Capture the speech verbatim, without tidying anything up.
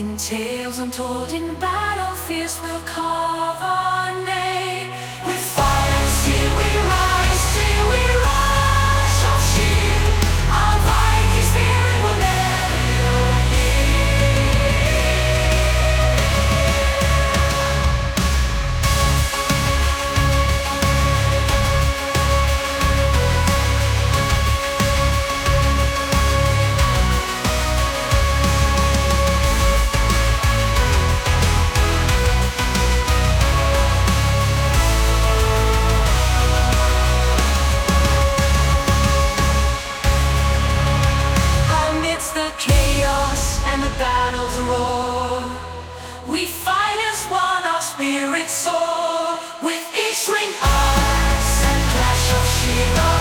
In tales untold, in battle fierce, we'll carve our name. With fire still we rise, till we rush our shield. Our Viking spirit will never and the battles roar. We fight as one, our spirits soar. With each ring, us and clash of shield.